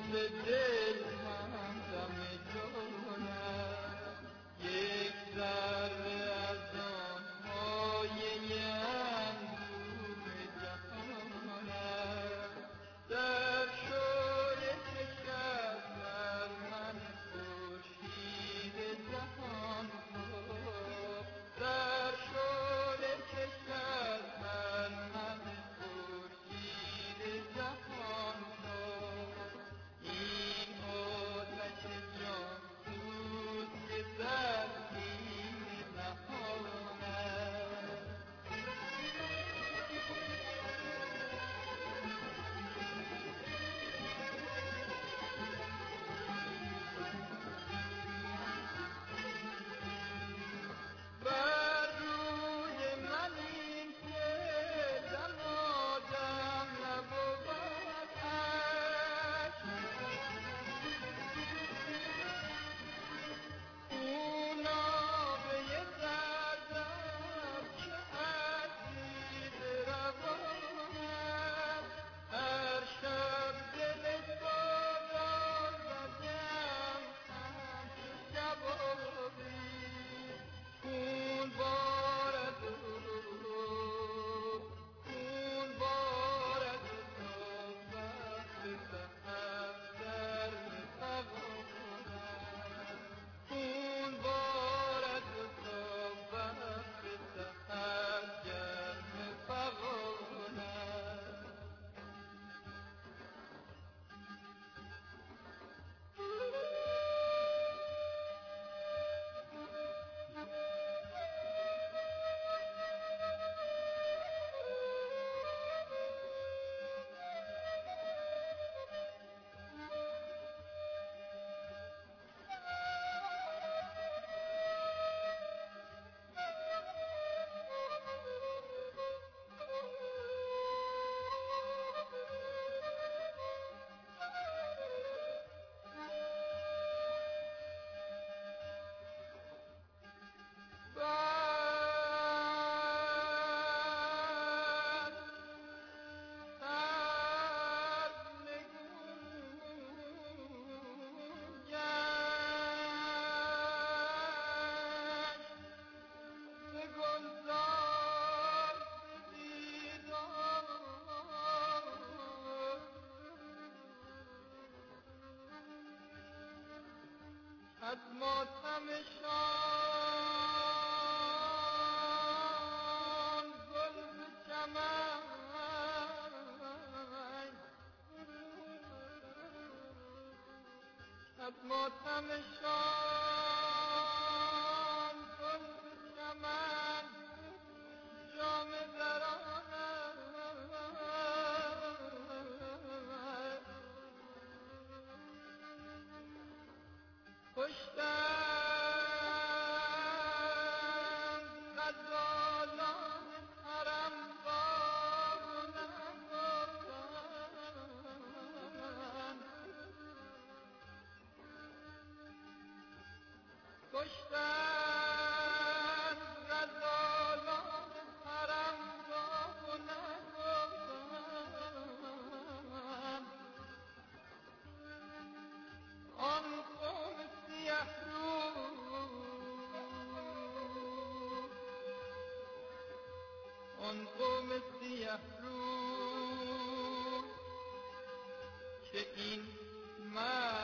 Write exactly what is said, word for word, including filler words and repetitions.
به دل هم دم جانم، یک ذره از آن مایه اندوه جهانم. در شوی چشم بر من خورشید جهان ها، در شوی چشم بر من خورشید جهان ها. این آتش جان سوز که در سینه نهانم. بر روی من این که دمادم نبود اشک، خون آبه دردم که عزیز روانم. هر شب دل سودا زدم همچو کبابی، خون بارد و خون بارد و تا وقت سحر در فغانم. خون بارد و تا وقت سحر گرم فغانم. از ماتم شام گل به چمن، از ماتم شام گل به چمن جامه درآمد. کشتند غزالان حرم باغ و نگفتند، کشتند غزالان حرم باغ و نگفتند. آن قوم سیه رو، آن قوم سیه رو که این مرد